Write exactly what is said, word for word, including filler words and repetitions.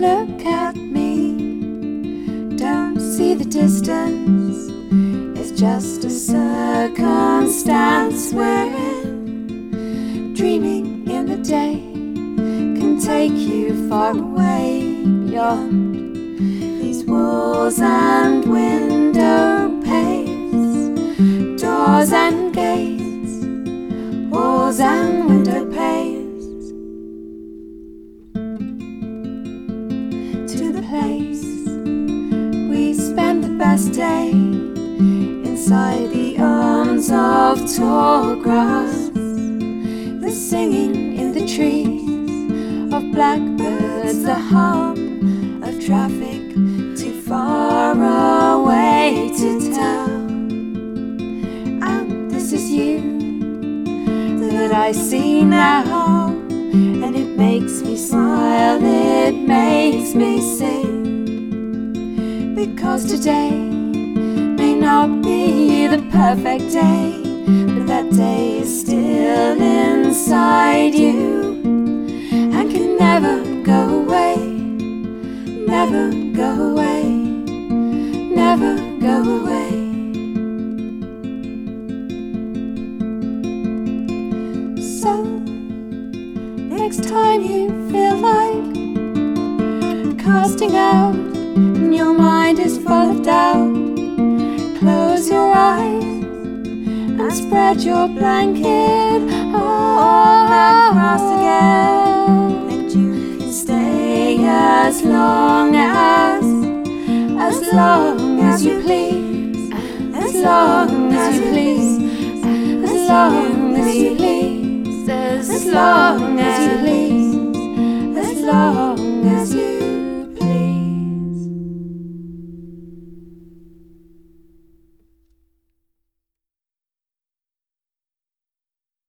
look at me, don't see the distance. It's just a circumstance we're in. Dreaming in the day can take you far away beyond these walls and window panes, doors and gates, walls and window panes, to the place we spend the best day, inside the arms of tall grass, the singing in the trees of blackbirds, the hum of traffic too far away to tell. And this is you that I see now, and it makes me smile, it makes me sing, because today may not be the perfect day, but that day is still inside you and can never go away, never go away, never go away. So, next time you feel like casting out and your mind is full of doubt, close your eyes and spread your blanket all across again, and you can stay as long as, as long as you please, as long as you please, as long as you please, as long as you please, as long as you